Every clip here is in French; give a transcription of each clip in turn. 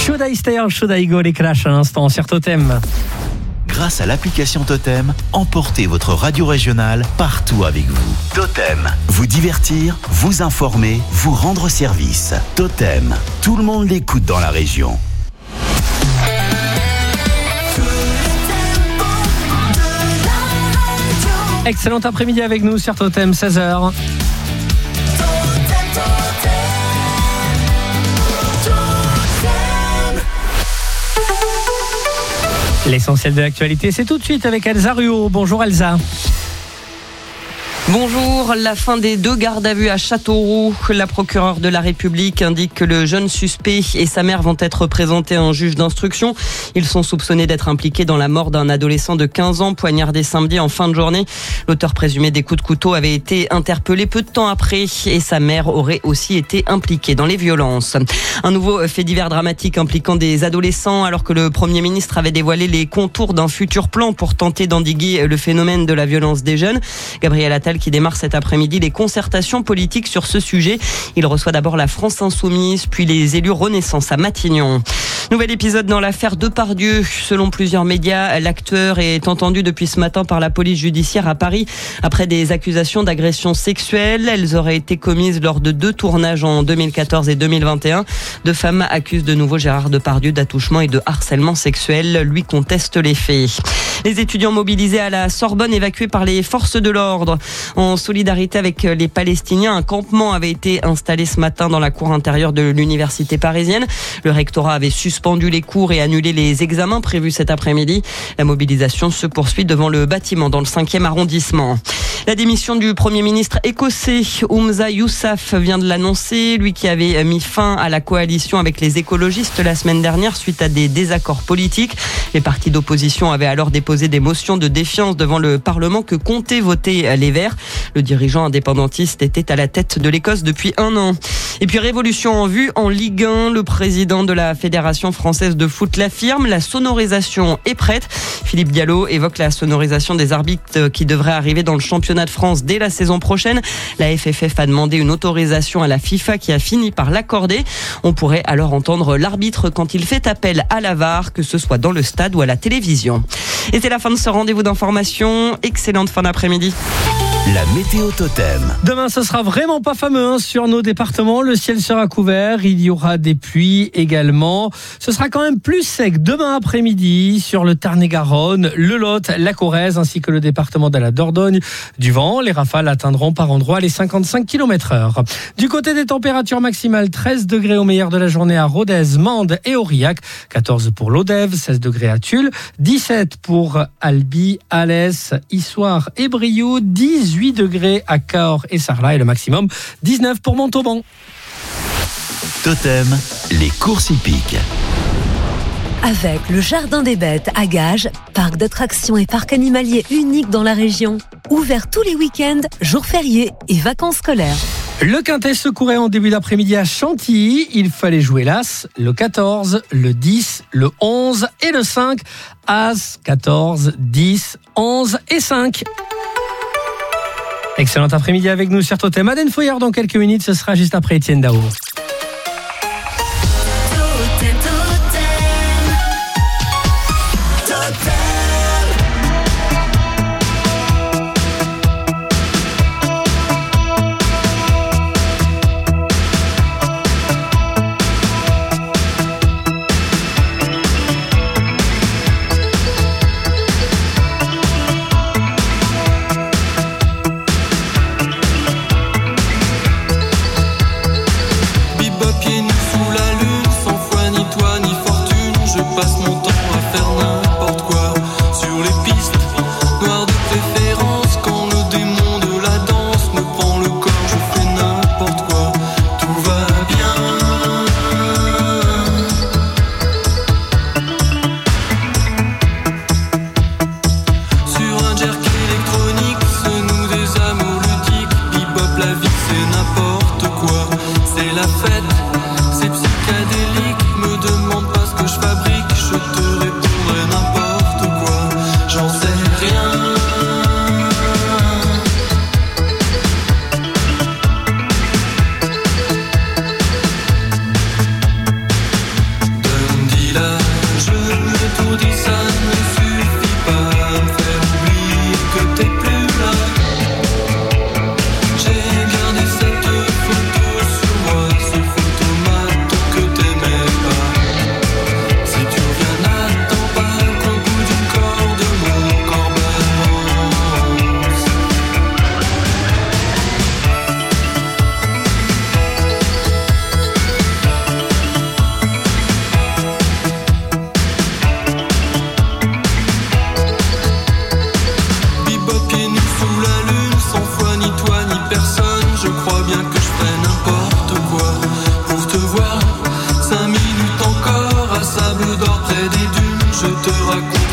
Should I Stay or Should I Go, les Clash à l'instant sur Totem. Grâce à l'application Totem, emportez votre radio régionale partout avec vous. Totem, vous divertir, vous informer, vous rendre service. Totem, tout le monde l'écoute dans la région. Excellent après-midi avec nous sur Totem, 16h. L'essentiel de l'actualité, c'est tout de suite avec Elsa Ruot. Bonjour Elsa. Bonjour, la fin des 2 gardes à vue à Châteauroux. La procureure de la République indique que le jeune suspect et sa mère vont être présentés à un juge d'instruction. Ils sont soupçonnés d'être impliqués dans la mort d'un adolescent de 15 ans poignardé samedi en fin de journée. L'auteur présumé des coups de couteau avait été interpellé peu de temps après et sa mère aurait aussi été impliquée dans les violences. Un nouveau fait divers dramatique impliquant des adolescents alors que le Premier ministre avait dévoilé les contours d'un futur plan pour tenter d'endiguer le phénomène de la violence des jeunes. Gabriel Attal qui démarre cet après-midi les concertations politiques sur ce sujet. Il reçoit d'abord la France Insoumise, puis les élus Renaissance à Matignon. Nouvel épisode dans l'affaire Depardieu. Selon plusieurs médias, l'acteur est entendu depuis ce matin par la police judiciaire à Paris après des accusations d'agression sexuelle. Elles auraient été commises lors de 2 tournages en 2014 et 2021. 2 femmes accusent de nouveau Gérard Depardieu d'attouchement et de harcèlement sexuel. Lui conteste les faits. Les étudiants mobilisés à la Sorbonne évacués par les forces de l'ordre. En solidarité avec les Palestiniens, un campement avait été installé ce matin dans la cour intérieure de l'université parisienne. Le rectorat avait suspendu les cours et annulé les examens prévus cet après-midi. La mobilisation se poursuit devant le bâtiment dans le 5e arrondissement. La démission du Premier ministre écossais Humza Yousaf vient de l'annoncer. Lui qui avait mis fin à la coalition avec les écologistes la semaine dernière suite à des désaccords politiques. Les partis d'opposition avaient alors déposé des motions de défiance devant le Parlement que comptaient voter les Verts. Le dirigeant indépendantiste était à la tête de l'Écosse depuis 1 an. Et puis révolution en vue en Ligue 1. Le président de la Fédération française de foot l'affirme. La sonorisation est prête. Philippe Diallo évoque la sonorisation des arbitres qui devrait arriver dans le championnat de France dès la saison prochaine. La FFF a demandé une autorisation à la FIFA qui a fini par l'accorder. On pourrait alors entendre l'arbitre quand il fait appel à la VAR, que ce soit dans le stade ou à la télévision. Et c'est la fin de ce rendez-vous d'information. Excellente fin d'après-midi. La météo Totem. Demain, ce sera vraiment pas fameux sur nos départements. Le ciel sera couvert. Il y aura des pluies également. Ce sera quand même plus sec demain après-midi sur le Tarn-et-Garonne, le Lot, la Corrèze ainsi que le département de la Dordogne. Du vent, les rafales atteindront par endroits les 55 km/h. Du côté des températures maximales, 13 degrés au meilleur de la journée à Rodez, Mende et Aurillac. 14 pour l'Odève, 16 degrés à Tulle. 17 pour Albi, Alès, Issoire et Brioude. 18 degrés à Cahors et Sarlat et le maximum 19 pour Montauban. Totem, les courses hippiques. Avec le Jardin des Bêtes à Gages, parc d'attractions et parc animalier unique dans la région. Ouvert tous les week-ends, jours fériés et vacances scolaires. Le quintet se courait en début d'après-midi à Chantilly. Il fallait jouer l'As, le 14, le 10, le 11 et le 5. As, 14, 10, 11 et 5. Excellent après-midi avec nous sur Totem. Aden Foyer dans quelques minutes, ce sera juste après Étienne Dao.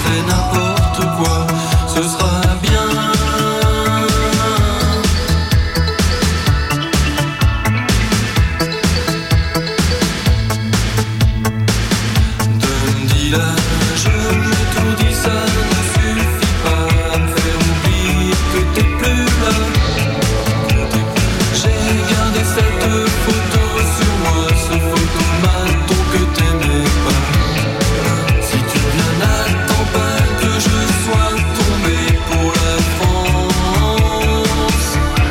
raconterai n'importe quoi, ce sera bien. Dundee-là, je l'ai tout dit, ça ne suffit pas à me faire oublier que t'es plus là. J'ai gardé cette photo sur moi, ce photomaton que t'aimais pas. Si tu viens, n'attends pas que je sois tombé pour la France.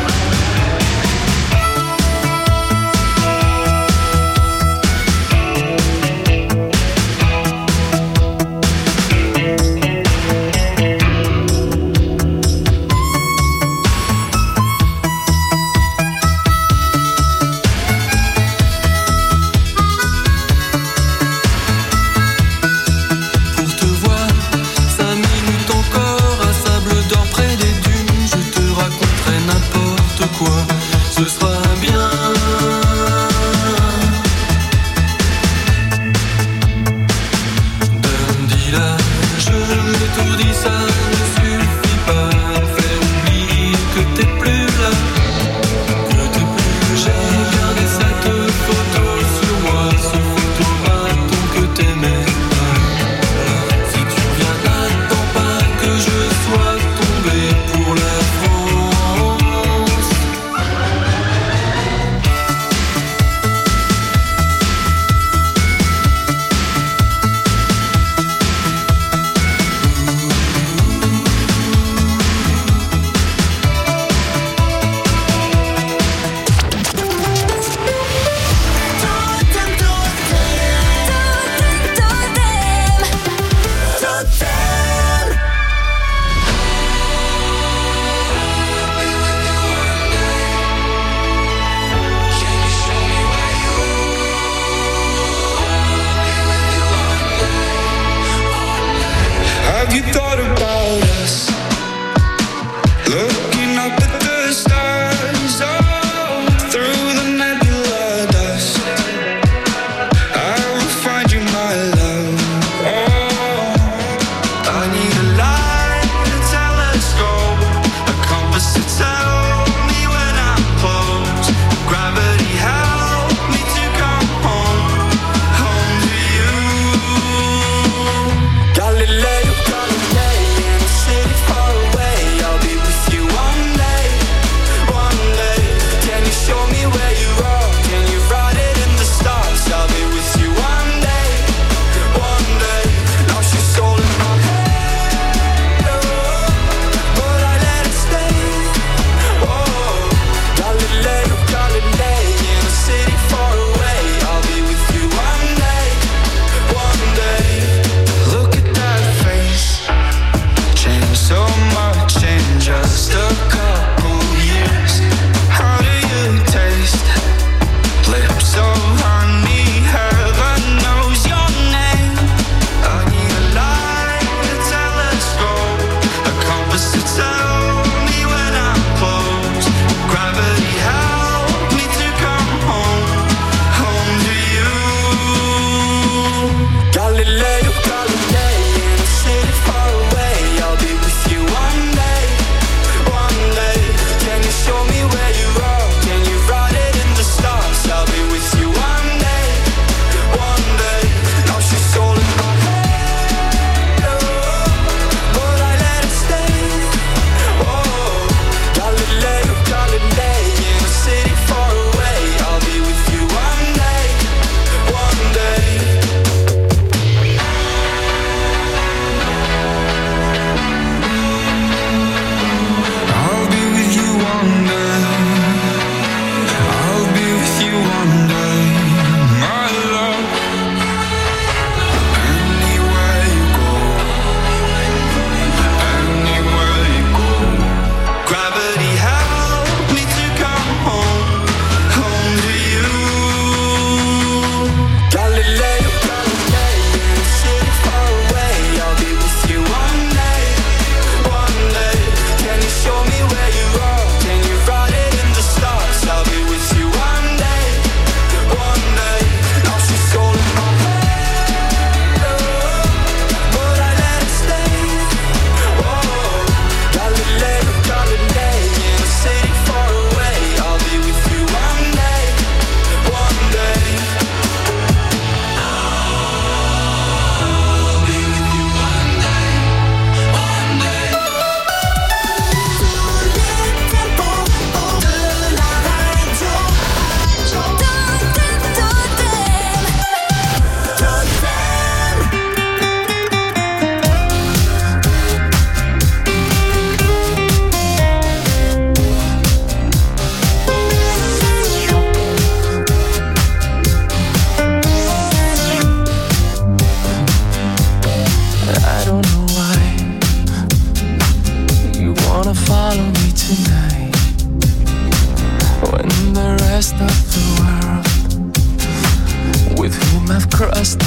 Pour te voir, 5 minutes encore à Sable d'Or près des dunes, je te raconterai n'importe quoi, ce sera bien. Dundee-là, je l'ai tout dit, ça ne suffit pas à me faire oublier que t'es plus là. J'ai gardé cette photo sur moi, ce photomaton que t'aimais pas. Si tu viens, n'attends pas que je sois tombé pour la France. Have you thought about us? Looking up at the stars, oh, through the nebula dust. I will find you, my love. Oh, I need a light, a telescope, a compass to tell me when I'm close. Gravity help me to come home, home to you. Galileo, Galilei, in a city far away, I'll be with you one day, one day. Can you show me where you are? Can you write it in the stars? I'll be with you one day, one day. Now she's all in my head, oh, but I let it stay. Oh, Galileo, Galilei, in a city far away, I'll be with you one day, one day. Look at that face, changed so much in just a couple years. How do you taste? Lips so honey, heaven knows your name. I need a light, a telescope, a compass to tell me when I'm close. Gravity help me to come home, home to you. Galileo, Galilei, in a city far away, I'll be with you one day, one day. Can you show me where you are? Can you write it in the stars? I'll be with you one day, one day. Now she's all in my head, oh, but I let it stay. Oh, Galileo, Galilei, in a city far away, I'll be with you one day, one day.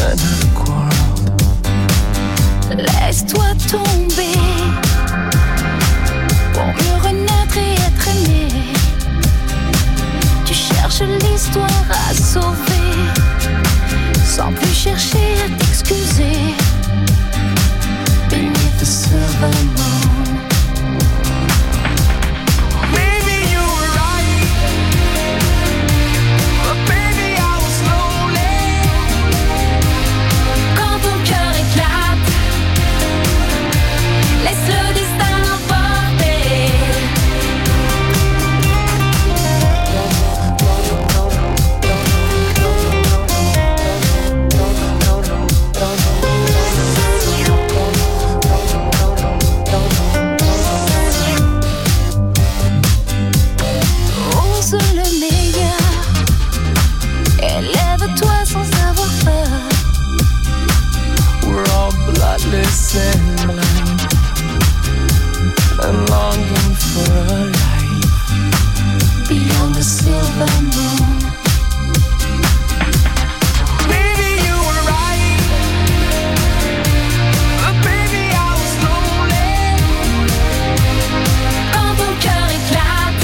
Laisse-toi tomber pour mieux renaître et être aimé. Tu cherches l'histoire à sauver sans plus chercher à t'excuser. Beneath the silver moon. Maybe you were right, but baby I was lonely. Quand ton cœur éclate, laisse le destin l'emporter. Ose le meilleur, élève-toi sans avoir peur. We're all bloodless and blind, and longing for a life beyond the silver moon. Maybe you were right, but baby I was lonely. Quand ton cœur éclate,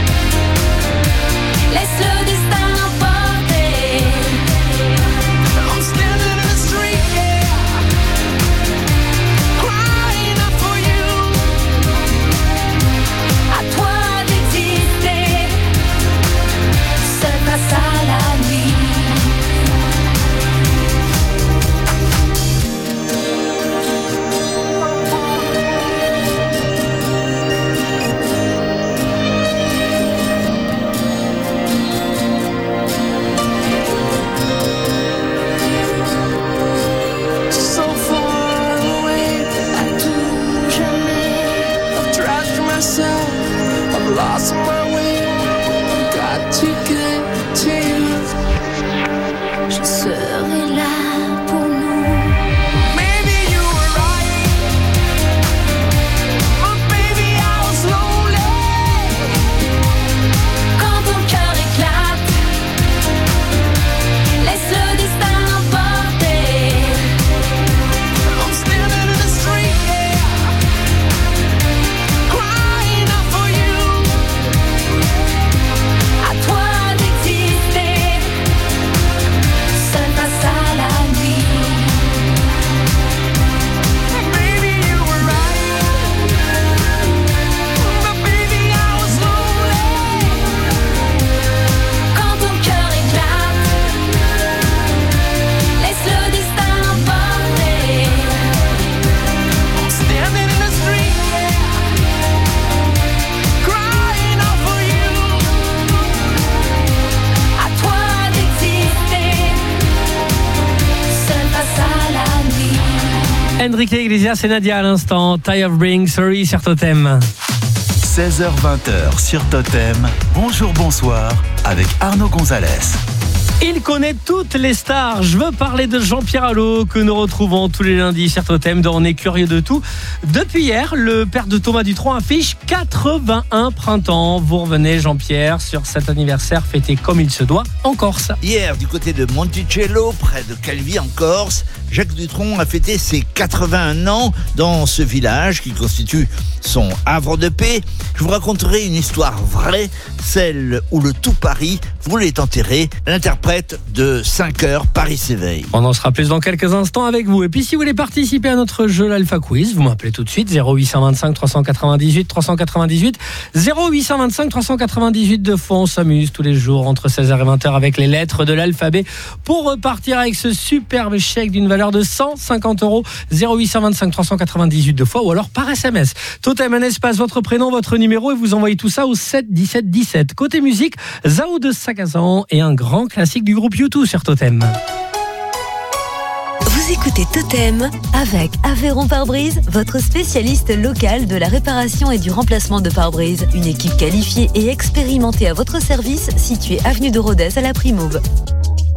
laisse le destin l'emporter. I'm standing in the street, yeah, crying out for you. À toi d'exister, seul face à la nuit. So far away, à tout jamais. I've trashed myself, I've lost my way. Got to get to you. Je serai là pour nous. Maybe you were right, but baby I was lonely. Quand ton cœur éclate, laisse le destin l'emporter. I'm standing in the street, yeah, crying out for you. À toi d'exister, seul face à la nuit. Maybe you were right, but baby I was lonely. Quand ton cœur éclate, laisse le destin l'emporter. I'm standing in the street, yeah, crying out for you. À toi d'exister, seul face à la nuit. Enrique Iglesias et Nadia à l'instant. Tie of Bring, Sorry sur Totem. 16h-20h sur Totem. Bonjour, bonsoir avec Arnaud Gonzalez. Il connaît toutes les stars. Je veux parler de Jean-Pierre Allot que nous retrouvons tous les lundis sur Totem dans On est curieux de tout. Depuis hier, le père de Thomas Dutronc affiche 81 printemps. Vous revenez, Jean-Pierre, sur cet anniversaire fêté comme il se doit en Corse. Hier, du côté de Monticello, près de Calvi en Corse, Jacques Dutronc a fêté ses 81 ans dans ce village qui constitue son havre de paix. Je vous raconterai une histoire vraie, celle où le tout Paris voulait enterrer l'interprète de 5 heures Paris s'éveille. On en sera plus dans quelques instants avec vous. Et puis si vous voulez participer à notre jeu l'Alpha Quiz, vous m'appelez tout de suite 0825 398 398 0825 398. Deux fois on s'amuse tous les jours entre 16h et 20h avec les lettres de l'alphabet pour repartir avec ce superbe chèque d'une valeur de 150 €. 0825 398 deux fois ou alors par SMS. Totem un espace, votre prénom, votre numéro et vous envoyez tout ça au 7 17 17. Côté musique, Zao de Sagazan et un grand classique du groupe U2 sur Totem. Vous écoutez Totem avec Aveyron Pare-Brise, votre spécialiste local de la réparation et du remplacement de pare-brise. Une équipe qualifiée et expérimentée à votre service, située avenue de Rodez à la Primauve.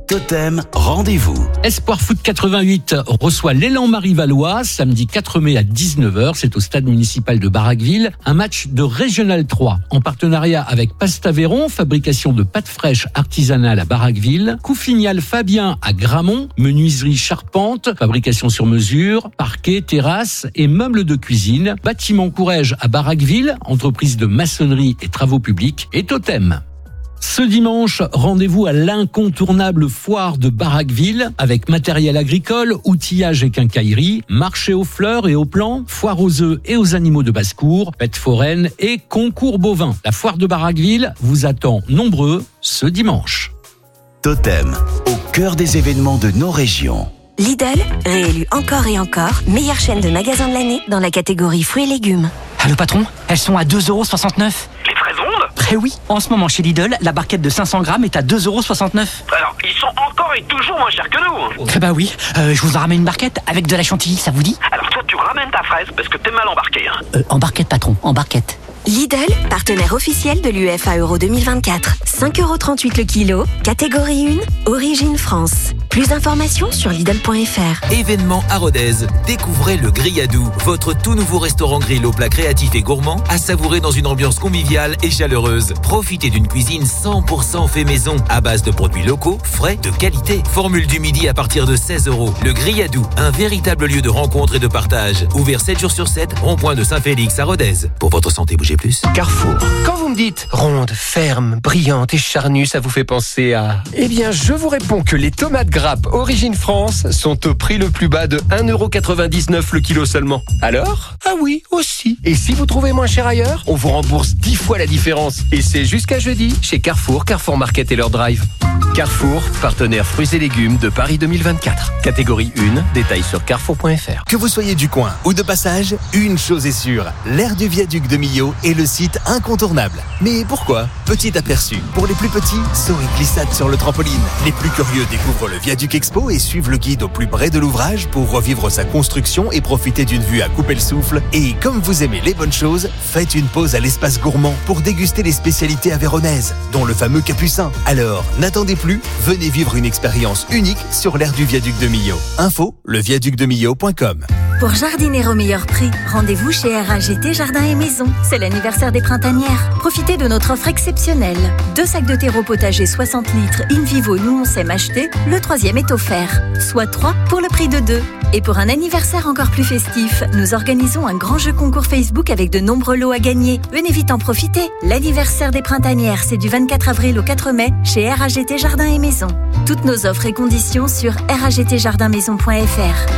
Totem, rendez-vous. Espoir Foot 88 reçoit l'Élan Marie-Valois samedi 4 mai à 19h. C'est au stade municipal de Barraqueville. Un match de Régional 3 en partenariat avec Pastaveron, fabrication de pâtes fraîches artisanales à Barraqueville. Coufignal Fabien à Gramont, menuiserie charpente, fabrication sur mesure, parquet, terrasse et meubles de cuisine. Bâtiment Courrèges à Barraqueville, entreprise de maçonnerie et travaux publics. Et Totem. Ce dimanche, rendez-vous à l'incontournable foire de Barraqueville avec matériel agricole, outillage et quincaillerie, marché aux fleurs et aux plants, foire aux œufs et aux animaux de basse-cour, fêtes foraines et concours bovins. La foire de Barraqueville vous attend nombreux ce dimanche. Totem, au cœur des événements de nos régions. Lidl, réélu encore et encore, meilleure chaîne de magasins de l'année dans la catégorie fruits et légumes. Allô patron, elles sont à 2,69 €. Les fraises rondes ? Eh oui, en ce moment chez Lidl, la barquette de 500 grammes est à 2,69 €. Alors, ils sont encore et toujours moins chers que nous. Eh bah oui, je vous en ramène une barquette avec de la chantilly, ça vous dit? Alors toi, tu ramènes ta fraise parce que t'es mal embarqué. Hein. En barquette patron, en barquette. Lidl, partenaire officiel de l'UEFA Euro 2024. 5,38 € le kilo, catégorie 1, origine France. Plus d'informations sur Lidl.fr. Événement à Rodez. Découvrez le Grilladou, votre tout nouveau restaurant grill aux plats créatifs et gourmands à savourer dans une ambiance conviviale et chaleureuse. Profitez d'une cuisine 100% fait maison à base de produits locaux, frais, de qualité. Formule du midi à partir de 16 €. Le Grilladou, un véritable lieu de rencontre et de partage. Ouvert 7 jours sur 7, rond-point de Saint-Félix à Rodez. Pour votre santé, bougez plus. Carrefour. Quand vous me dites ronde, ferme, brillante et charnue, ça vous fait penser à... Eh bien, je vous réponds que les tomates grappes Origine France sont au prix le plus bas de 1,99 € le kilo seulement. Alors ? Ah oui, aussi. Et si vous trouvez moins cher ailleurs, on vous rembourse 10 fois la différence. Et c'est jusqu'à jeudi chez Carrefour, Carrefour Market et leur drive. Carrefour, partenaire fruits et légumes de Paris 2024. Catégorie 1, détails sur carrefour.fr. Que vous soyez du coin ou de passage, une chose est sûre, l'aire du viaduc de Millau est le site incontournable. Mais pourquoi ? Petit aperçu. Pour les plus petits, saut et glissade sur le trampoline. Les plus curieux découvrent le Viaduc Expo et suivent le guide au plus près de l'ouvrage pour revivre sa construction et profiter d'une vue à couper le souffle. Et comme vous aimez les bonnes choses, faites une pause à l'espace gourmand pour déguster les spécialités aveyronaises, dont le fameux capucin. Alors, n'attendez plus, venez vivre une expérience unique sur l'aire du Viaduc de Millau. Info, leviaducdemillau.com. Pour jardiner au meilleur prix, rendez-vous chez RAGT Jardin et Maison. C'est l'anniversaire des printanières. Profitez de notre offre exceptionnelle. 2 sacs de terreau potager 60 litres in vivo Nous on s'aime acheter, le 3e est offert. Soit 3 pour le prix de 2. Et pour un anniversaire encore plus festif, nous organisons un grand jeu concours Facebook avec de nombreux lots à gagner. Venez vite en profiter. L'anniversaire des printanières, c'est du 24 avril au 4 mai chez RAGT Jardin et Maison. Toutes nos offres et conditions sur ragtjardinmaison.fr.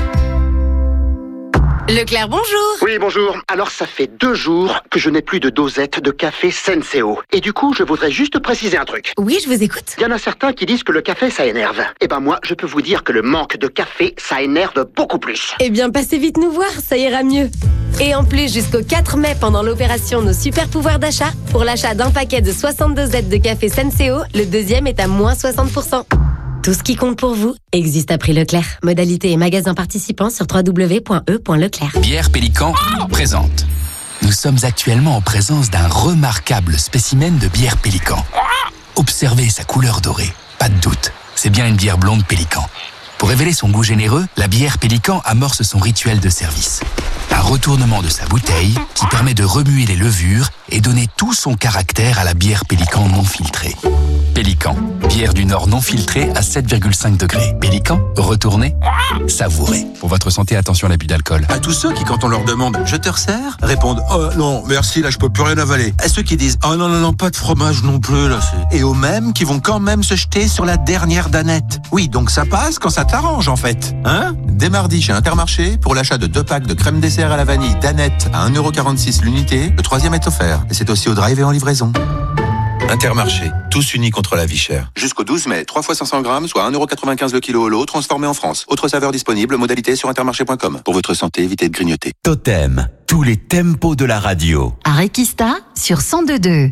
Leclerc, bonjour. Oui, bonjour. Alors, ça fait 2 jours que je n'ai plus de dosette de café Senseo. Et du coup, je voudrais juste préciser un truc. Oui, je vous écoute. Il y en a certains qui disent que le café, ça énerve. Eh ben moi, je peux vous dire que le manque de café, ça énerve beaucoup plus. Eh bien, passez vite nous voir, ça ira mieux. Et en plus, jusqu'au 4 mai, pendant l'opération Nos Super Pouvoirs d'achat, pour l'achat d'un paquet de 62 dosettes de café Senseo, le 2e est à moins 60%. Tout ce qui compte pour vous existe à prix Leclerc. Modalité et magasins participants sur www.e.leclerc. Bière Pélican présente. Nous sommes actuellement en présence d'un remarquable spécimen de bière Pélican. Observez sa couleur dorée. Pas de doute, c'est bien une bière blonde Pélican. Pour révéler son goût généreux, la bière Pélican amorce son rituel de service. Un retournement de sa bouteille qui permet de remuer les levures et donner tout son caractère à la bière Pélican non filtrée. Pélican, bière du Nord non filtrée à 7,5 degrés. Pélican, retournez, savourez. Pour votre santé, attention à l'abus d'alcool. À tous ceux qui, quand on leur demande « Je te resserre ?» répondent « Oh non, merci, là je peux plus rien avaler. » À ceux qui disent « Oh non, pas de fromage non plus, là c'est... » Et aux mêmes qui vont quand même se jeter sur la dernière danette. Oui, donc ça passe quand ça t'arrange en fait. Hein ? Dès mardi chez Intermarché, pour l'achat de 2 packs de crème dessert à la vanille danette à 1,46 € l'unité, le 3e est offert. Et c'est aussi au drive et en livraison. Intermarché, tous unis contre la vie chère. Jusqu'au 12 mai, 3 fois 500 grammes, soit 1,95 € le kilo au lot, transformé en France. Autre saveur disponible, modalité sur intermarché.com. Pour votre santé, évitez de grignoter. Totem, tous les tempos de la radio. Arequista sur 102.2.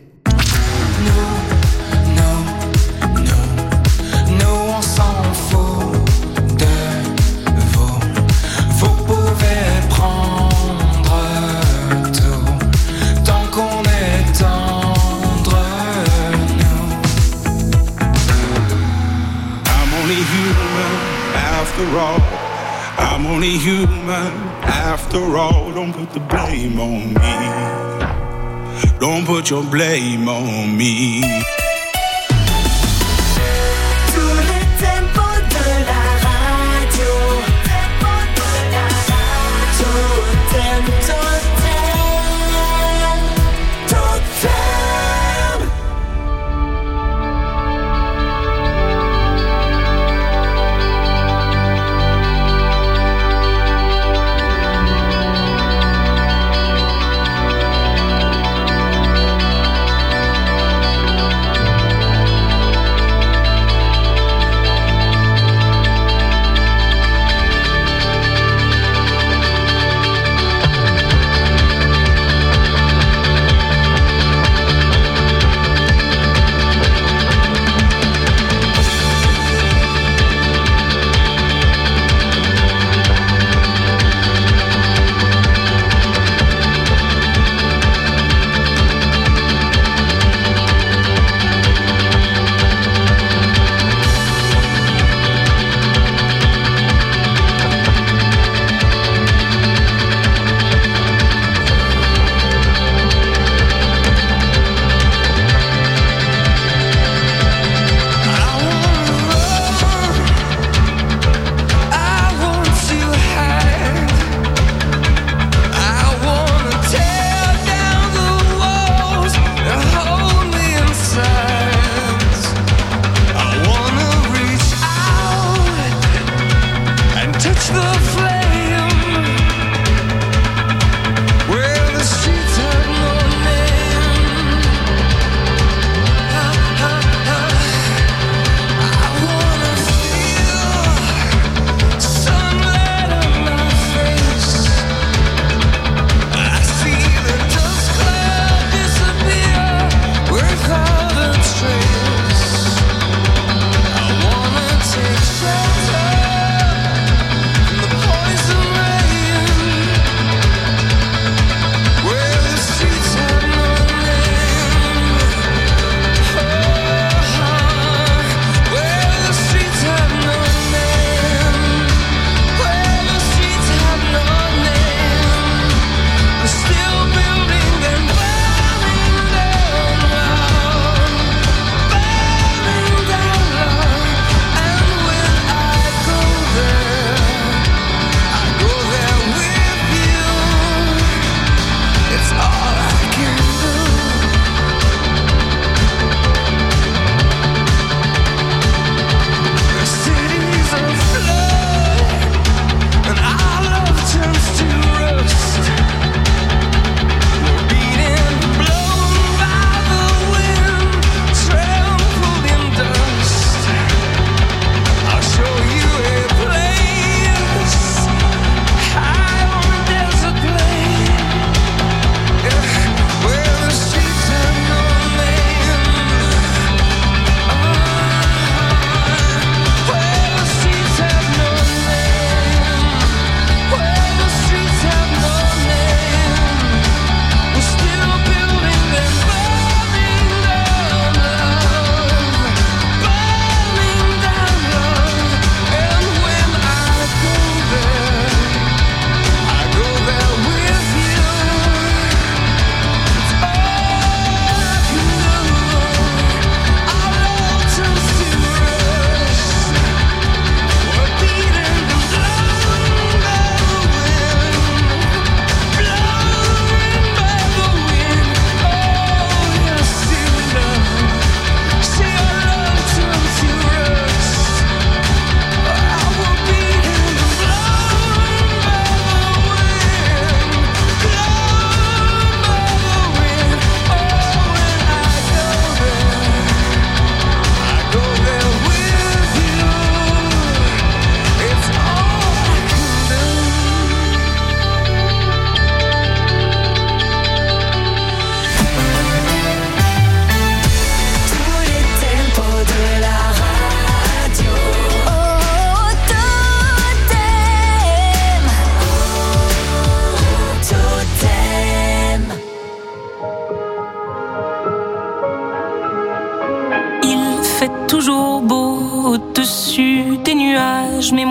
I'm only human after all. Don't put the blame on me. Don't put your blame on me. Tous les tempos de la radio. Totem, totem, totem. The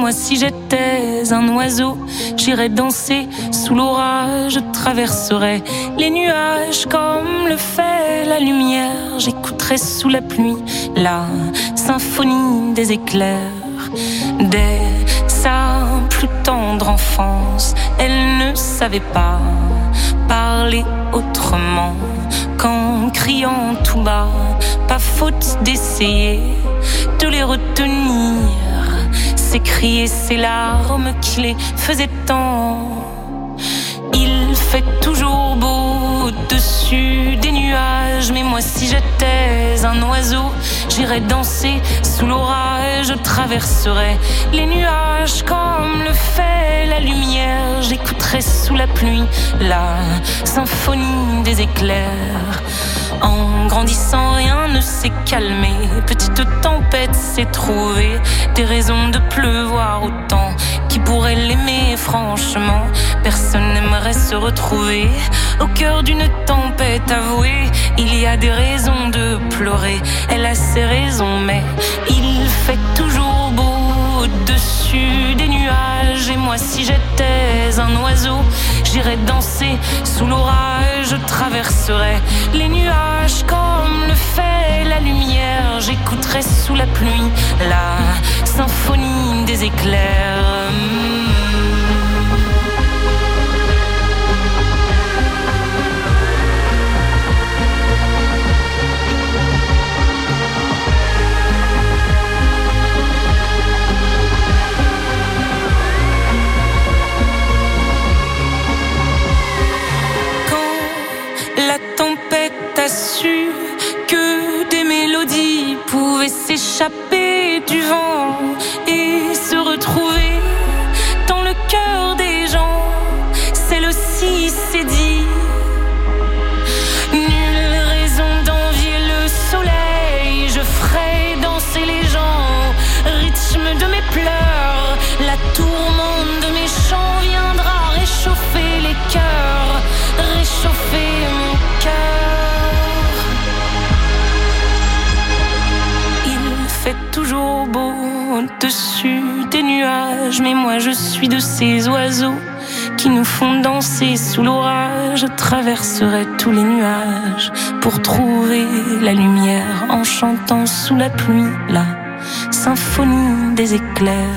moi si j'étais un oiseau, j'irais danser sous l'orage, je traverserais les nuages comme le fait la lumière, j'écouterais sous la pluie la symphonie des éclairs. Dès sa plus tendre enfance, elle ne savait pas parler autrement qu'en criant tout bas. Pas faute d'essayer de les retenir, ces cris et ces larmes qui les faisaient tant. Il fait toujours beau au-dessus des nuages, mais moi si j'étais un oiseau, j'irais danser sous l'orage, je traverserais les nuages comme le fait la lumière, j'écouterais sous la pluie la symphonie des éclairs. En grandissant, rien ne s'est calmé, petite tempête s'est trouvée, des raisons de pleuvoir autant. Qui pourrait l'aimer franchement? Personne n'aimerait se retrouver au cœur d'une tempête avouée. Il y a des raisons de pleurer, elle a ses raisons, mais il fait toujours beau au-dessus des nuages. Et moi si j'étais un oiseau, j'irais danser sous l'orage, je traverserais les nuages comme le fait la lumière, j'écouterais sous la pluie la symphonie des éclairs. La tempête a su que des mélodies pouvaient s'échapper du vent et se retrouver dans le cœur des gens. Celle-ci s'est dit, nulle raison d'envier le soleil, je ferai danser les gens, rythme de mes pleurs, la tourmente de mes chants viendra réchauffer les cœurs, réchauffer mon cœur. Il fait toujours beau au-dessus des nuages, mais moi je suis de ces oiseaux qui nous font danser sous l'orage. Je traverserai tous les nuages pour trouver la lumière en chantant sous la pluie la symphonie des éclairs.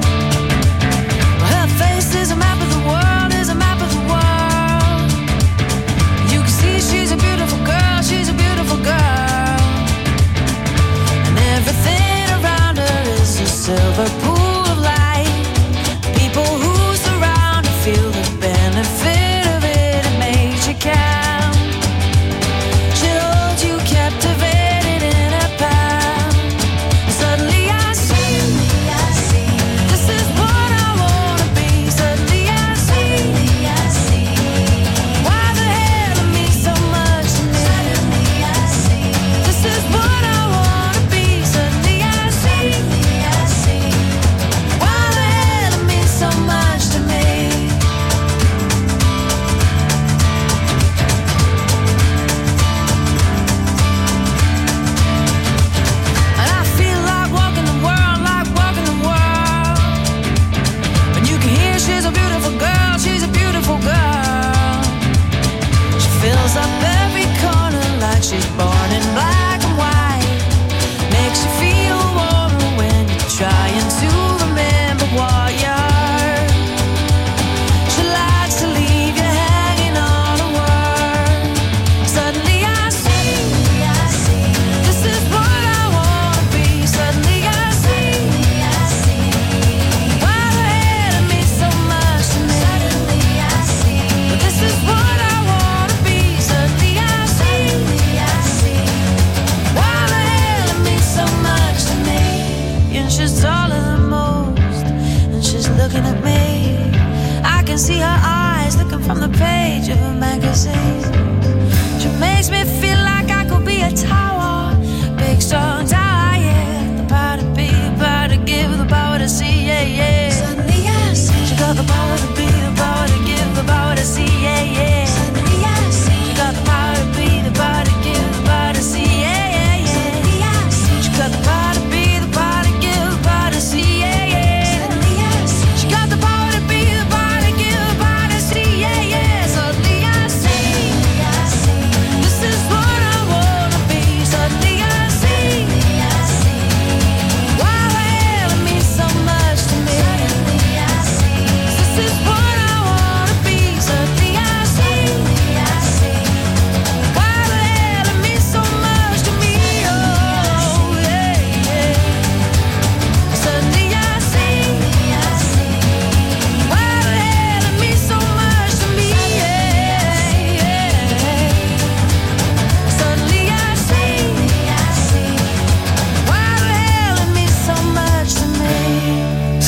Her face is a map of the world, is a map of the world.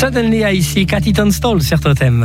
Suddenly I See Cathy Tunstall sur Totem.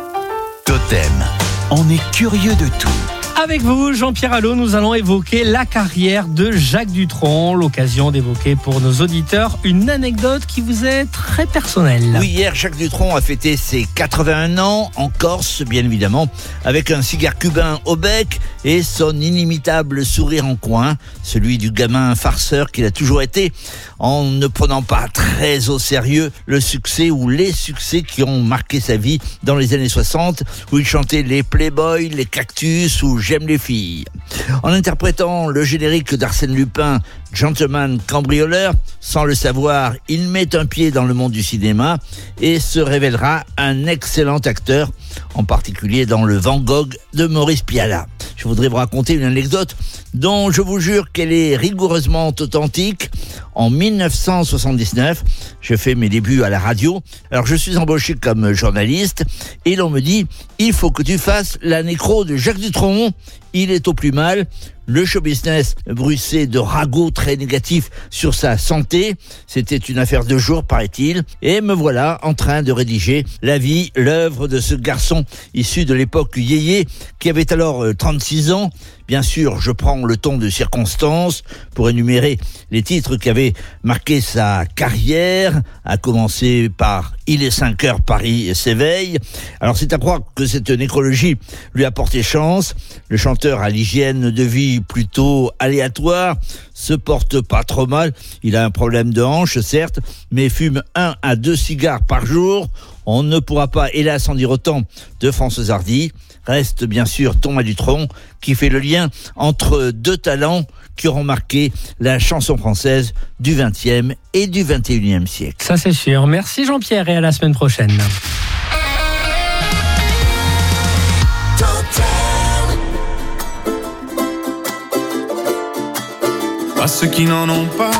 Totem, on est curieux de tout. Avec vous, Jean-Pierre Allot, nous allons évoquer la carrière de Jacques Dutronc. L'occasion d'évoquer pour nos auditeurs une anecdote qui vous est très personnelle. Oui, hier, Jacques Dutronc a fêté ses 81 ans en Corse, bien évidemment, avec un cigare cubain au bec et son inimitable sourire en coin, celui du gamin farceur qu'il a toujours été, en ne prenant pas très au sérieux le succès ou les succès qui ont marqué sa vie dans les années 60, où il chantait les Playboys, les Cactus ou J'aime les filles. En interprétant le générique d'Arsène Lupin, Gentleman cambrioleur, sans le savoir, il met un pied dans le monde du cinéma et se révélera un excellent acteur, en particulier dans le Van Gogh de Maurice Pialat. Je voudrais vous raconter une anecdote dont je vous jure qu'elle est rigoureusement authentique. En 1979, je fais mes débuts à la radio. Alors je suis embauché comme journaliste et l'on me dit « Il faut que tu fasses la nécro de Jacques Dutronc. Il est au plus mal. » Le show business bruissait de ragots très négatifs sur sa santé. C'était une affaire de jour, paraît-il. Et me voilà en train de rédiger la vie, l'œuvre de ce garçon issu de l'époque yéyé qui avait alors 36 ans. Bien sûr, je prends le ton de circonstance pour énumérer les titres qui avaient marqué sa carrière, à commencer par « Il est 5 heures, Paris s'éveille ». Alors c'est à croire que cette nécrologie lui a porté chance. Le chanteur a l'hygiène de vie plutôt aléatoire, se porte pas trop mal. Il a un problème de hanche, certes, mais fume 1 à 2 cigares par jour. On ne pourra pas, hélas, en dire autant de Françoise Hardy. Reste bien sûr Thomas Dutronc qui fait le lien entre deux talents qui auront marqué la chanson française du XXe et du XXIe siècle. Ça c'est sûr. Merci Jean-Pierre et à la semaine prochaine. À ceux qui n'en ont pas,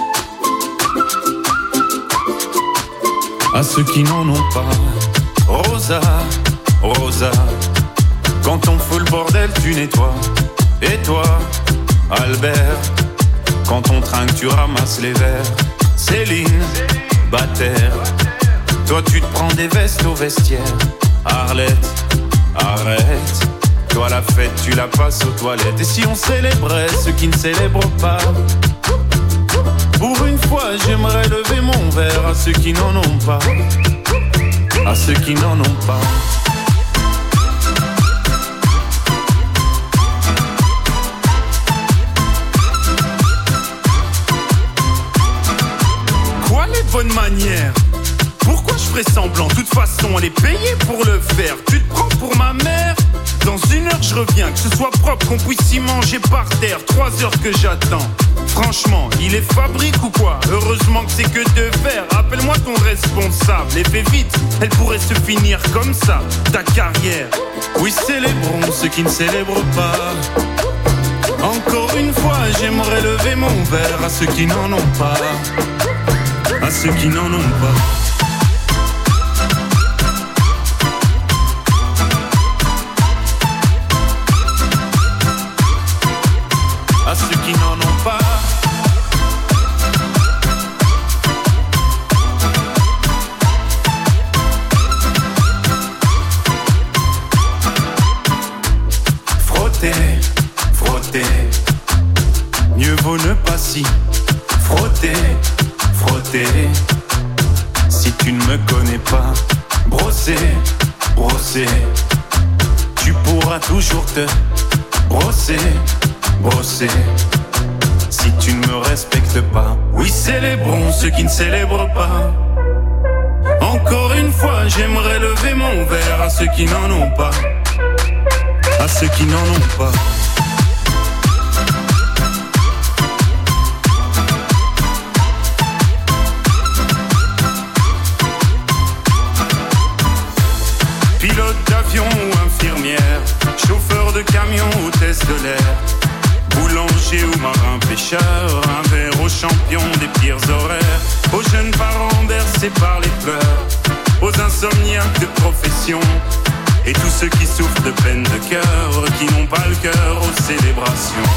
à ceux qui n'en ont pas, Rosa, Rosa, quand on fout le bordel tu nettoies. Et toi, Albert, quand on trinque tu ramasses les verres. Céline, Bataire, toi tu te prends des vestes au vestiaire. Arlette, arrête, toi la fête tu la passes aux toilettes. Et si on célébrait ceux qui ne célèbrent pas, pour une fois j'aimerais lever mon verre à ceux qui n'en ont pas, à ceux qui n'en ont pas. Quoi les bonnes manières? Pourquoi je ferais semblant? De toute façon on est payé pour le faire. Tu te prends pour ma mère? Dans 1 heure je reviens, que ce soit propre, qu'on puisse y manger par terre. 3 heures que j'attends. Franchement, il est fabrique ou quoi? Heureusement que c'est que de verre. Appelle-moi ton responsable et fais vite, elle pourrait se finir comme ça, ta carrière. Oui, célébrons ceux qui ne célèbrent pas. Encore une fois, j'aimerais lever mon verre à ceux qui n'en ont pas, à ceux qui n'en ont pas. À ceux qui n'en ont pas. Frotter, frotter, mieux vaut ne pas si. Frotter, frotter, si tu ne me connais pas. Brosser, brosser, tu pourras toujours te brosser, brosser, si tu ne me respectes pas. Oui, célébrons ceux qui ne célèbrent pas. Encore une fois, j'aimerais lever mon verre à ceux qui n'en ont pas, à ceux qui n'en ont pas. Pilote d'avion ou infirmière, chauffeur de camion, hôtesse de l'air, boulanger ou marin pêcheur, un verre aux champions des pires horaires, aux jeunes parents bercés par les pleurs, aux insomniaques de profession, et tous ceux qui souffrent de peine de cœur, qui n'ont pas le cœur aux célébrations.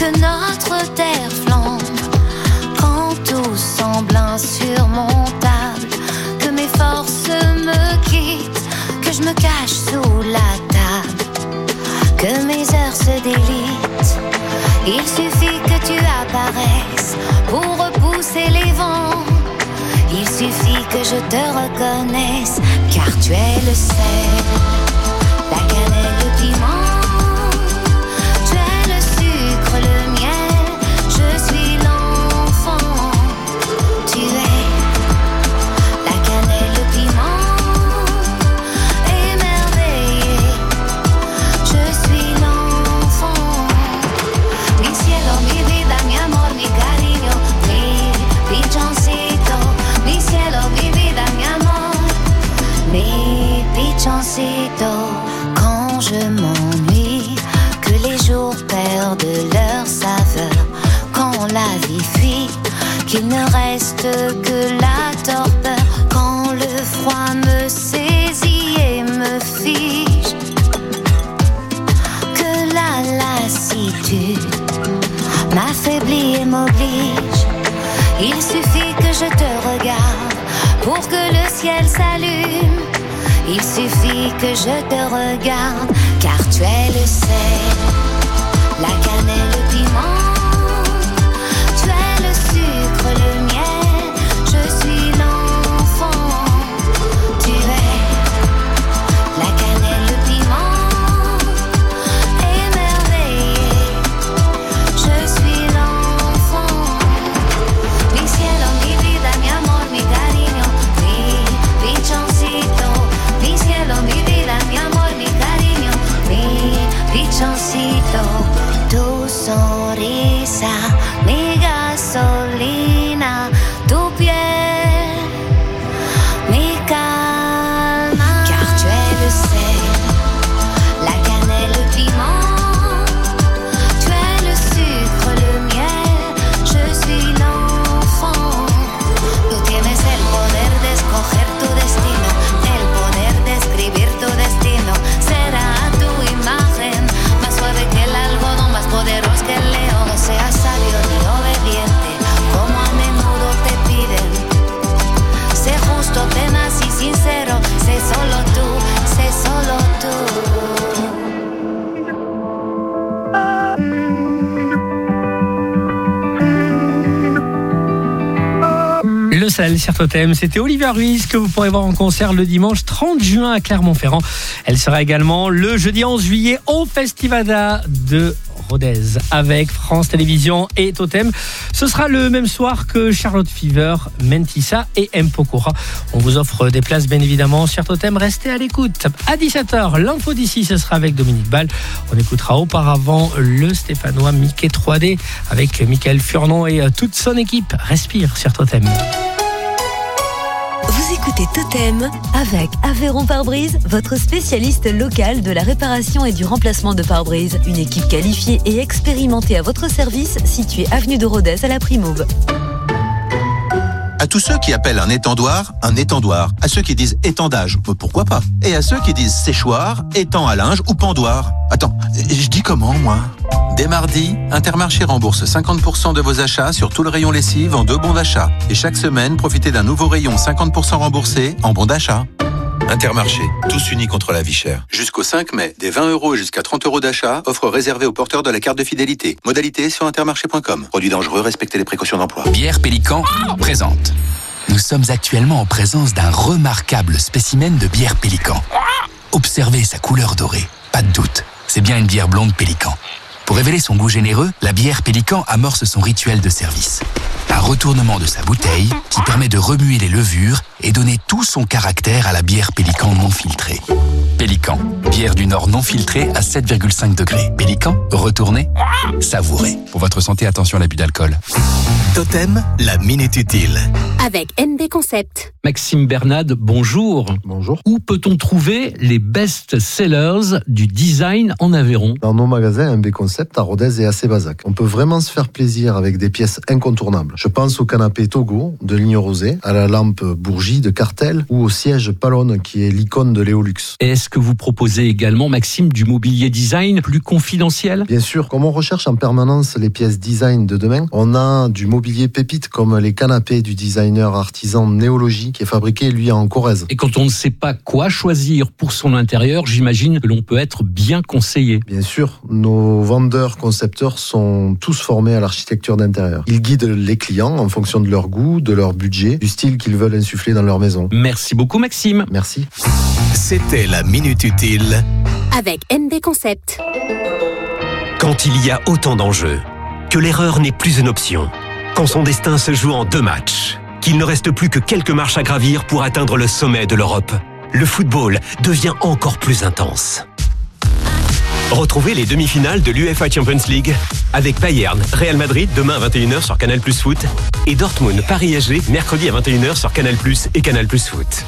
que notre terre flambe, quand tout semble insurmontable, que mes forces me quittent, que je me cache sous la table, que mes heures se délitent. Il suffit que tu apparaisses pour repousser les vents. Il suffit que je te reconnaisse, car tu es le sel, la cannelle, le piment. Tu es le sucre, le miel, je suis l'enfant. Tu es la cannelle, le piment, émerveillé. Je suis l'enfant. Mi cielo, mi vida, mi amor, mi cariño, mi pichoncito. Mi cielo, mi vida, mi amor, mi pichoncito. Quand je m'ennuie, que les jours perdent leur saveur, quand la vie fuit, qu'il ne reste que la torpeur, quand le froid me saisit et me fige, que la lassitude m'affaiblit et m'oblige. Il suffit que je te regarde pour que le ciel s'allume. Il suffit que je te regarde, car tu es le sel, la cannelle, le piment. Tu es le sucre, le miel, je suis l'enfant. Tu es la cannelle, le piment, émerveillé. Je suis l'enfant. Mi cielo, mi vida, mi amor, mi cariño, mi pichoncito. Mi cielo, mi vida, mi amor, mi cariño, mi pichoncito. Tu sonrisa, mi gasolina, tu piel, mi calma. Car tu es le sel, la cannelle, le piment. Tu es le sucre, le miel, je suis l'enfant. Tú tienes el poder de escoger tu destino, el poder de escribir tu destino. Será a tu imagen, más suave que el algodón, más poderoso que el león. No seas sabio ni obediente, como a menudo te piden. Sé justo, tenaz y sincero, sé solo tú, sé solo tú. Le sel sur Totem, c'était Olivia Ruiz que vous pourrez voir en concert le dimanche 30 juin à Clermont-Ferrand. Elle sera également le jeudi 11 juillet au Festivada de Rodez avec France Télévisions et Totem. Ce sera le même soir que Charlotte Fever, Mentissa et Mpokora. On vous offre des places bien évidemment sur Totem. Restez à l'écoute. À 17h, l'info d'ici, ce sera avec Dominique Ball. On écoutera auparavant le Stéphanois Mickey 3D avec Michael Furnon et toute son équipe. Respire sur Totem. Vous écoutez Totem avec Aveyron Pare-Brise, votre spécialiste local de la réparation et du remplacement de pare-brise. Une équipe qualifiée et expérimentée à votre service, située avenue de Rodez à la Primauve. À tous ceux qui appellent un étendoir. À ceux qui disent étendage, pourquoi pas. Et à ceux qui disent séchoir, étang à linge ou pendoir. Attends, je dis comment, moi ? Dès mardi, Intermarché rembourse 50% de vos achats sur tout le rayon lessive en 2 bons d'achat. Et chaque semaine, profitez d'un nouveau rayon 50% remboursé en bons d'achat. Intermarché, tous unis contre la vie chère. Jusqu'au 5 mai, des 20 € et jusqu'à 30 € d'achat, offre réservée aux porteurs de la carte de fidélité. Modalité sur intermarché.com. Produit dangereux, respectez les précautions d'emploi. Bière Pélican présente. Nous sommes actuellement en présence d'un remarquable spécimen de bière Pélican. Observez sa couleur dorée. Pas de doute, c'est bien une bière blonde Pélican. Pour révéler son goût généreux, la bière Pélican amorce son rituel de service. Un retournement de sa bouteille qui permet de remuer les levures et donner tout son caractère à la bière Pélican non filtrée. Pélican, bière du Nord non filtrée à 7,5 degrés. Pélican, retournez, savourez. Pour votre santé, attention à l'abus d'alcool. Totem, la minute utile. Avec NB Concept. Maxime Bernade, bonjour. Bonjour. Où peut-on trouver les best-sellers du design en Aveyron ? Dans nos magasins NB Concept à Rodez et à Sébazac. On peut vraiment se faire plaisir avec des pièces incontournables. Je pense au canapé Togo de Ligne Rosée, à la lampe Bourgie de Cartel ou au siège Palone qui est l'icône de Léolux. Et est-ce que vous proposez également, Maxime, du mobilier design plus confidentiel ? Bien sûr, comme on recherche en permanence les pièces design de demain, on a du mobilier pépite comme les canapés du designer artisan Néologie qui est fabriqué lui en Corrèze. Et quand on ne sait pas quoi choisir pour son intérieur, j'imagine que l'on peut être bien conseillé. Bien sûr, nos vendeurs concepteurs sont tous formés à l'architecture d'intérieur. Ils guident les clients en fonction de leur goût, de leur budget, du style qu'ils veulent insuffler dans leur maison. Merci beaucoup Maxime. Merci. C'était la Minute Utile. Avec NB Concept. Quand il y a autant d'enjeux, que l'erreur n'est plus une option, quand son destin se joue en 2 matchs, qu'il ne reste plus que quelques marches à gravir pour atteindre le sommet de l'Europe, le football devient encore plus intense. Retrouvez les demi-finales de l'UEFA Champions League avec Bayern, Real Madrid demain à 21h sur Canal+ Foot et Dortmund, Paris SG mercredi à 21h sur Canal+ et Canal+ Foot.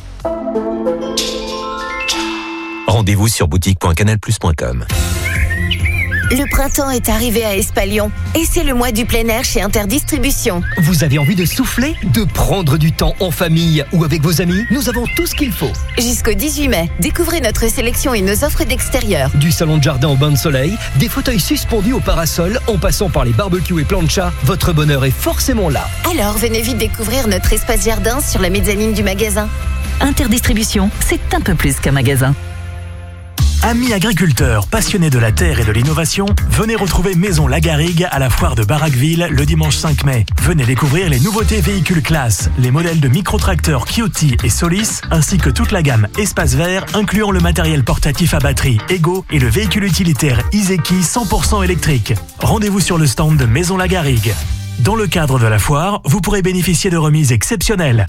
Rendez-vous sur boutique.canalplus.com. Le printemps est arrivé à Espalion et c'est le mois du plein air chez Interdistribution. Vous avez envie de souffler, de prendre du temps en famille ou avec vos amis? Nous avons tout ce qu'il faut. Jusqu'au 18 mai, découvrez notre sélection et nos offres d'extérieur. Du salon de jardin au bain de soleil, des fauteuils suspendus au parasol, en passant par les barbecues et planchas, votre bonheur est forcément là. Alors venez vite découvrir notre espace jardin sur la mezzanine du magasin. Interdistribution, c'est un peu plus qu'un magasin. Amis agriculteurs passionnés de la terre et de l'innovation, venez retrouver Maison Lagarrigue à la foire de Barraqueville le dimanche 5 mai. Venez découvrir les nouveautés véhicules classe, les modèles de micro-tracteurs Kioti et Solis, ainsi que toute la gamme Espace Vert, incluant le matériel portatif à batterie Ego et le véhicule utilitaire Iseki 100% électrique. Rendez-vous sur le stand de Maison Lagarrigue. Dans le cadre de la foire, vous pourrez bénéficier de remises exceptionnelles.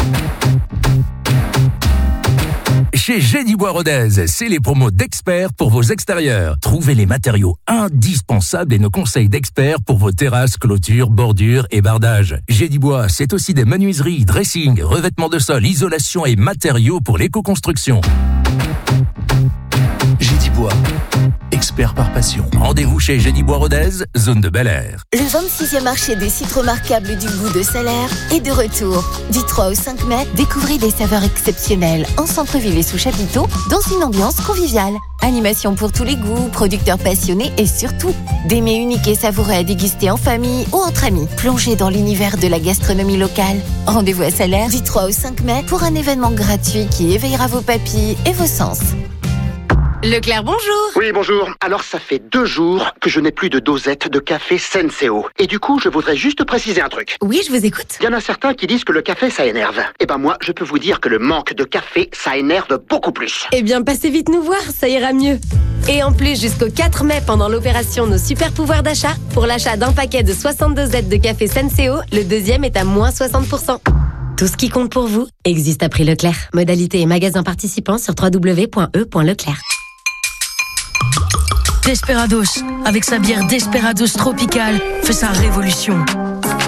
Chez Gédibois Rodez, c'est les promos d'experts pour vos extérieurs. Trouvez les matériaux indispensables et nos conseils d'experts pour vos terrasses, clôtures, bordures et bardages. Gédibois, c'est aussi des menuiseries, dressing, revêtements de sol, isolation et matériaux pour l'éco-construction. Gédibois, expert par passion. Rendez-vous chez Gédibois Rodez, zone de Bel Air. Le 26e marché des sites remarquables du goût de Salaire est de retour. Du 3 au 5 mai, découvrez des saveurs exceptionnelles en centre-ville et sous chapiteau dans une ambiance conviviale. Animation pour tous les goûts, producteurs passionnés et surtout des mets uniques et savoureux à déguster en famille ou entre amis. Plongez dans l'univers de la gastronomie locale. Rendez-vous à Salaire du 3 au 5 mai pour un événement gratuit qui éveillera vos papilles et vos sens. Leclerc, bonjour. Oui, bonjour. Alors, ça fait 2 jours que je n'ai plus de dosette de café Senseo. Et du coup, je voudrais juste préciser un truc. Oui, je vous écoute. Il y en a certains qui disent que le café, ça énerve. Eh ben moi, je peux vous dire que le manque de café, ça énerve beaucoup plus. Eh bien, passez vite nous voir, ça ira mieux. Et en plus, jusqu'au 4 mai, pendant l'opération Nos Super Pouvoirs d'achat, pour l'achat d'un paquet de 62 Z de café Senseo, le deuxième est à moins 60%. Tout ce qui compte pour vous existe à prix Leclerc. Modalité et magasin participants sur www.e.leclerc. Desperados, avec sa bière Desperados Tropical, fait sa révolution. Pourquoi ?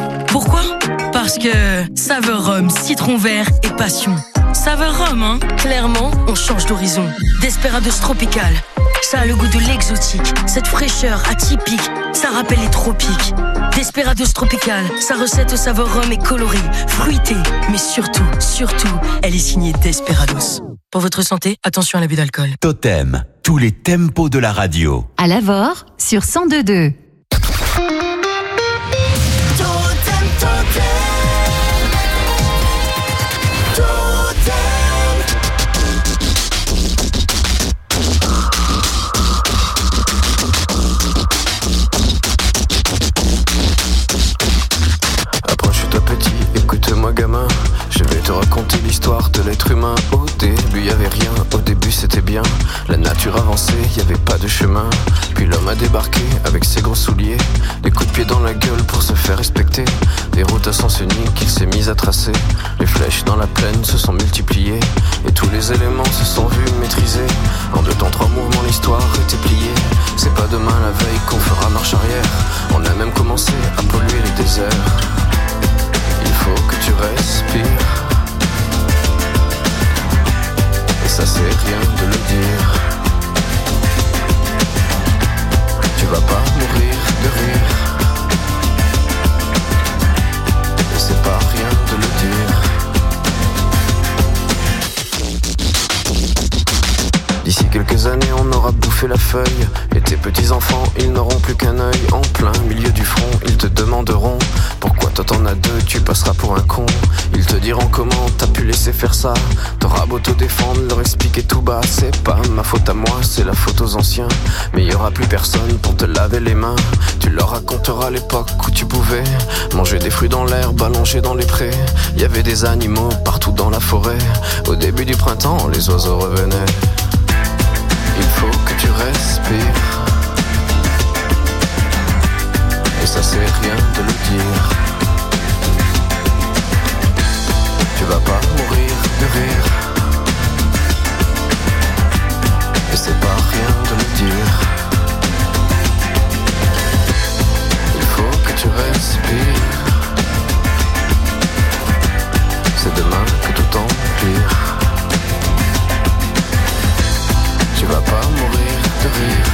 Parce que saveur rhum, citron vert et passion. Saveur rhum, hein ? Clairement, on change d'horizon. Desperados Tropical, ça a le goût de l'exotique, cette fraîcheur atypique, ça rappelle les tropiques. Desperados Tropical, sa recette au saveur rhum est colorée, fruitée, mais surtout, elle est signée Desperados. Pour votre santé, attention à l'abus d'alcool. Totem, tous les tempos de la radio. À Lavore, sur 102.2. Approche-toi petit, écoute-moi gamin. Je vais te raconter l'histoire de l'être humain. Au début y avait rien, au début c'était bien. La nature avançait, y avait pas de chemin. Puis l'homme a débarqué avec ses gros souliers, des coups de pied dans la gueule pour se faire respecter. Des routes à sens unique qu'il s'est mis à tracer. Les flèches dans la plaine se sont multipliées et tous les éléments se sont vus maîtrisés. En 2 temps 3 mouvements l'histoire était pliée. C'est pas demain la veille qu'on fera marche arrière. On a même commencé à polluer les déserts. Il faut que tu respires. Et ça c'est rien de le dire. Tu vas pas mourir de rire. bouffer la feuille. Et tes petits-enfants, ils n'auront plus qu'un œil. En plein milieu du front, ils te demanderont pourquoi toi t'en as deux, tu passeras pour un con. Ils te diront comment t'as pu laisser faire ça. T'auras beau te défendre, leur expliquer tout bas. C'est pas ma faute à moi, c'est la faute aux anciens. Mais y aura plus personne pour te laver les mains. Tu leur raconteras l'époque où tu pouvais manger des fruits dans l'herbe, allongés dans les prés. Y avait des animaux partout dans la forêt. Au début du printemps, les oiseaux revenaient. Il faut que tu respires. Et ça c'est rien de le dire. Tu vas pas mourir de rire. Et c'est pas rien de le dire. Il faut que tu respires. C'est demain que tout empire. Tu vas pas mourir de rire.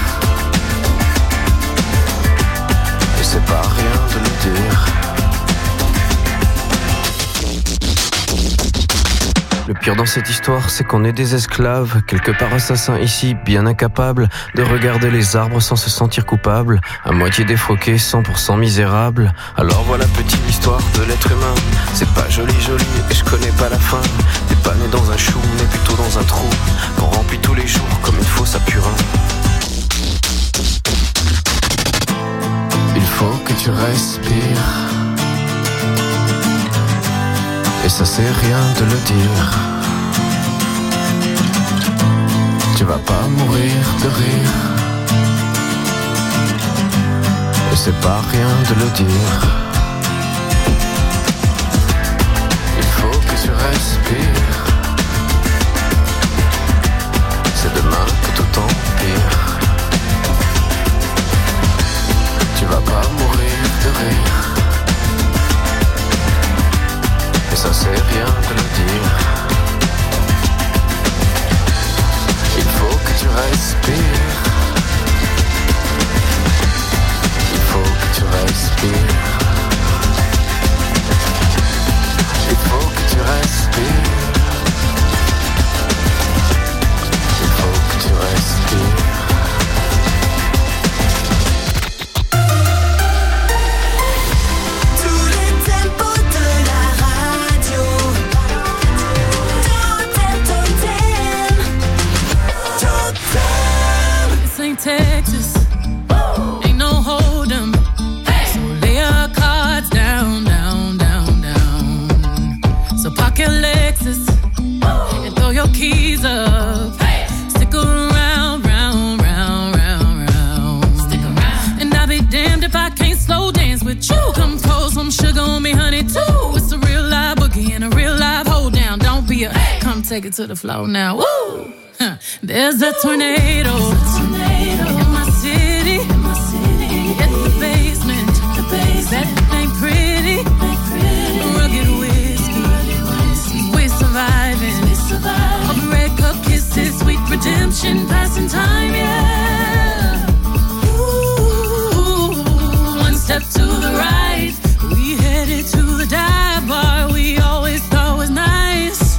Et c'est pas rien de le dire. Le pire dans cette histoire, c'est qu'on est des esclaves, quelque part assassins ici, bien incapables de regarder les arbres sans se sentir coupables, à moitié défroqués, 100% misérables. Alors voilà petite histoire de l'être humain. C'est pas joli joli et je connais pas la fin. T'es pas né dans un chou, mais plutôt dans un trou qu'on remplit tous les jours comme une fosse à purin. Il faut que tu respires. Et ça c'est rien de le dire. Tu vas pas mourir de rire. Et c'est pas rien de le dire. Il faut que tu respires. C'est demain que tout empire. Tu vas pas mourir de rire. Et ça c'est rien de le dire. Il faut que tu respires. Il faut que tu respires. Il faut que tu respires. Il faut que tu respires. Texas, ain't no hold 'em. So lay your cards down, down, down, down. So park your Lexus and throw your keys up. Stick around, round, round, round, round. Stick around. And I'll be damned if I can't slow dance with you. Come pour some sugar on me, honey, too. It's a real live boogie and a real live hold down. Don't be a come take it to the floor now. Woo! There's a tornado in my city, at the basement. That ain't pretty. Rugged whiskey, we're surviving. All the red cup kisses, sweet redemption, passing time, yeah. Ooh, one step to the right, we headed to the dive bar we always thought was nice.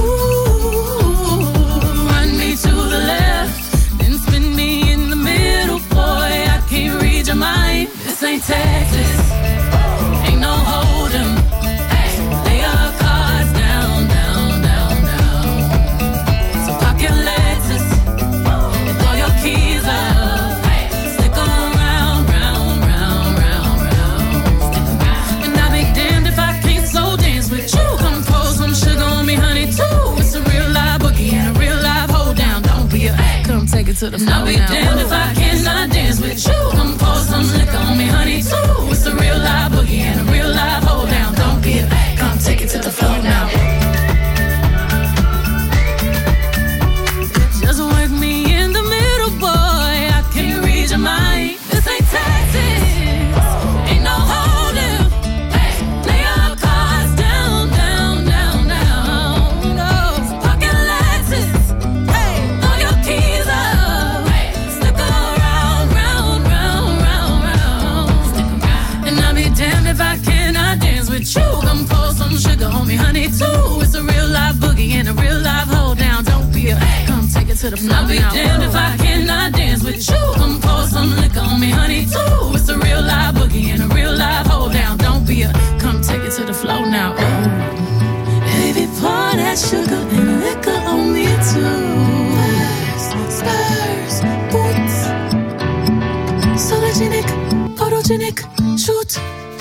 To the left, then spin me in the middle, boy, I can't read your mind. This ain't Texas, ain't no hold 'em. Lay your cards down, down, down, down. So park your Lexus and throw your keys up. Stick around, round, round, round, round. And I'll be damned if I can't slow dance with you. Come pour some sugar on me, honey, too. It's a real live boogie and a real live hold down. Don't be a come take it to the floor. I'll be damned if I cannot dance with you. Come pour some liquor on me, honey, too. It's a real live boogie and a real live hold down. Don't be a come take it to the floor now. Just work me in the middle, boy. I can't read your mind. This ain't Texas, ain't no holding. Lay your cards down, down, down, down. No, pocket Lexus. Throw your keys up. Stick around, round, round, round, round. And I'll be damned if I cannot dance with you. Come pour some sugar on me, honey, too. It's a real live boogie and a real live hold down. Don't be a come take it to the floor. I'll be damned if I cannot dance with you. Come pour some liquor on me, honey, too. It's a real live boogie and a real live hold down. Don't be a, come take it to the floor now. Oh, baby, pour that sugar and liquor on me too. Spurs, boots, sologenic, photogenic, shoot.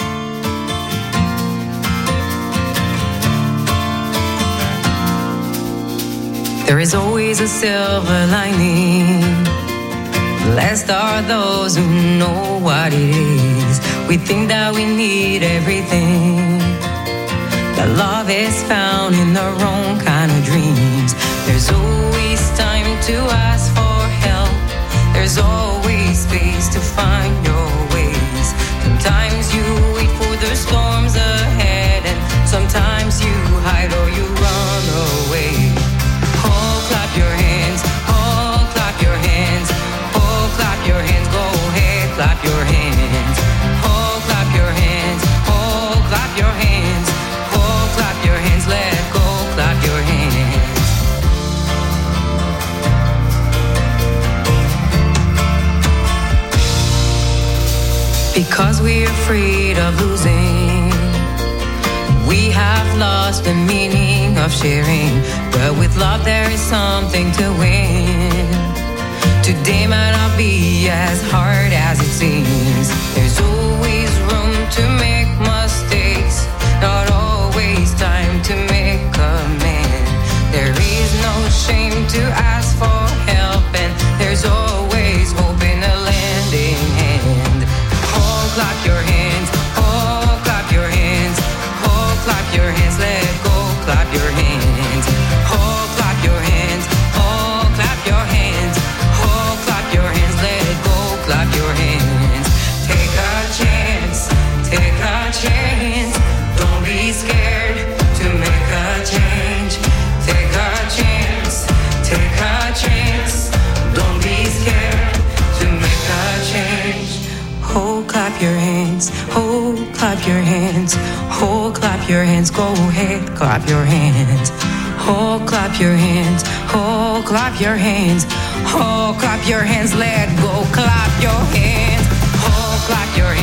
There is always a silver lining. Blessed are those who know what it is. We think that we need everything. That love is found in the wrong kind of dreams. There's always time to ask for help. There's always space to find your ways. Sometimes you wait for the storms ahead, and sometimes you hide or you run away. Oh, clap your hands, oh, clap your hands, oh, clap your hands, go ahead, clap your hands. Oh, clap your hands, oh, clap your hands, oh, clap your hands, let go, clap your hands. Because we're afraid of losing, we have lost the meaning of sharing. But with love there is something to win. Today might not be as hard as it seems. There's always room to make mistakes, not always time to make amends. There is no shame to ask for help, and there's always hope in a lending hand. Oh, clap your hands, oh, clap your hands, oh, clap your hands, let go, clap your hands. Oh, clap your hands, oh, clap your hands, oh, clap your hands, let it go, clap your hands. Take a chance, take a chance. Don't be scared to make a change. Take a chance, take a chance. Don't be scared to make a change. Oh, clap your hands, oh, clap your hands, oh, clap your hands, go ahead, clap your hands. Oh, clap your hands, oh, clap your hands, oh, clap your hands, let go, clap your hands, oh, clap your